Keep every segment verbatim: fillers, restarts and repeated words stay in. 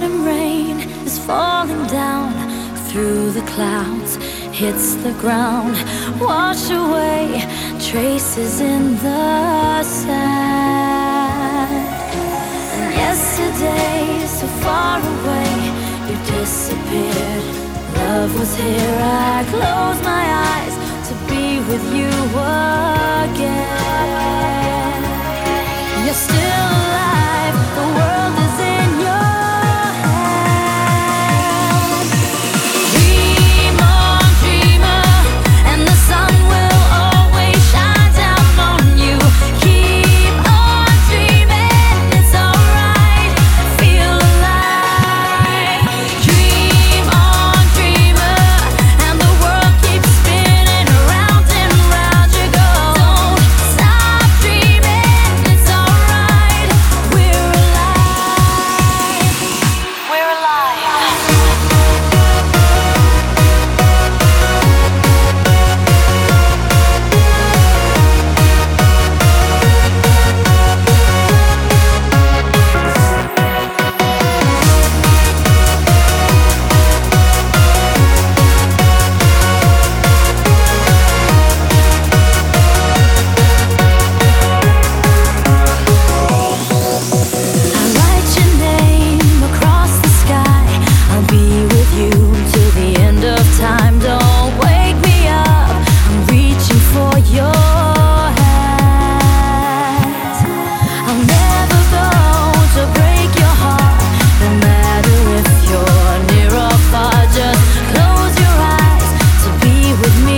autumn rain is falling down through the clouds, hits the ground, wash away traces in the sand. And yesterday, so far away, you disappeared. Love was here, I closed my eyes to be with you again. You're still alive, the world is in your hands. Dream on, dreamer, and the sun will always shine down on you. Keep on dreaming, it's alright, feel alive. Dream on, dreamer, and the world keeps spinning around and round you go. Don't stop dreaming, it's alright, we're alive, we're alive. I write your name across the sky. I'll be with you till the end of time. Don't wake me up, I'm reaching for your hand. I'll never go to break your heart, no matter if you're near or far. Just close your eyes to be with me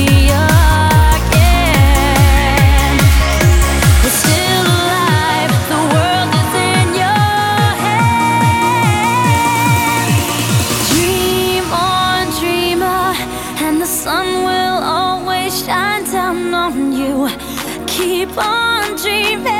again. We're still alive, the world is in your hands. Dream on, dreamer, and the sun will always shine down on you. Keep on dreaming.